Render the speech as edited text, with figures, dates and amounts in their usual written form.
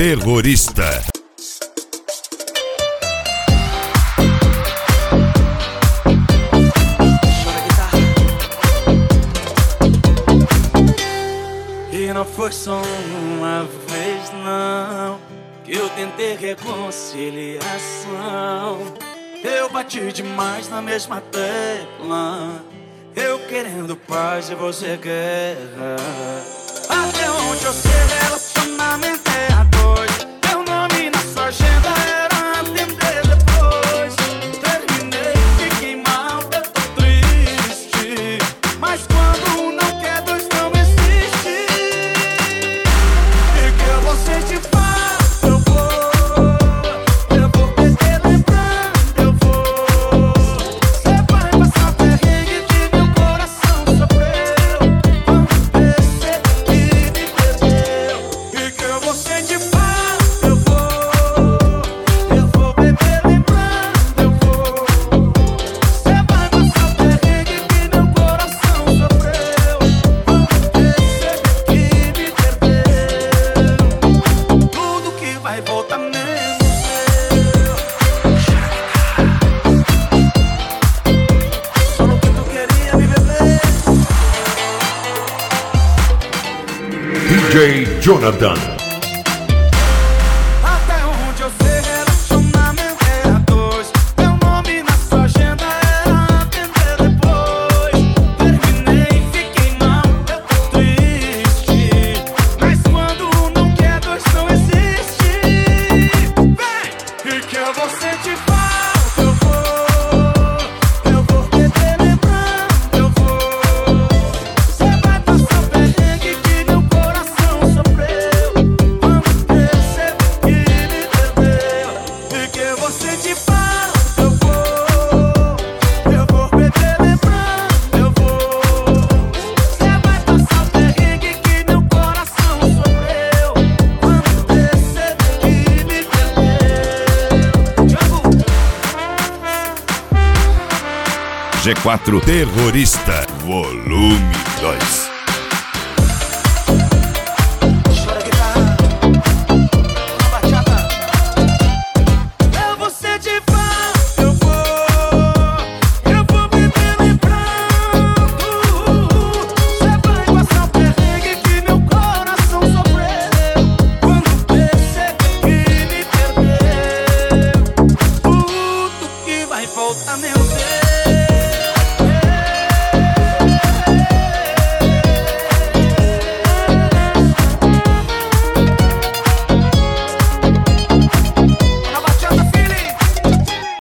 Terrorista. E não foi só uma vez não que eu tentei reconciliação. Eu bati demais na mesma tecla, eu querendo paz e você guerra. Até onde eu sei, relacionamento é a dois. Meu nome na sua agenda era atender depois. Terminei, fiquei mal, eu tô triste, mas quando um não quer, dois não existe. E que eu vou sentir falta, eu vou perder lembrando, eu vou. Você vai passar perrengue que meu coração sofreu quando percebi que me perdeu. E que eu vou sentir falta, eu vou beber lembrando, eu vou. Você vai passar perrengue que meu coração sofreu quando percebi que me perdeu. Tudo que vai voltar menos só no que tu queria me beber. DJ Jonathan. Até onde eu sei, relacionamento é a dois. Meu nome na sua agenda era atender depois. Terminei, fiquei mal, eu tô triste, mas quando um não quer, dois não existe. Vem! E que eu vou sentir falta, eu vou beber lembrando, eu vou. Você vai passar perrengue que meu coração sofreu quando percebi que me perdeu. E que eu vou sentir falta, eu vou beber lembrando, eu vou. Você vai passar perrengue que meu coração sofreu quando percebi que me perdeu. G4 Terrorista, volume 2.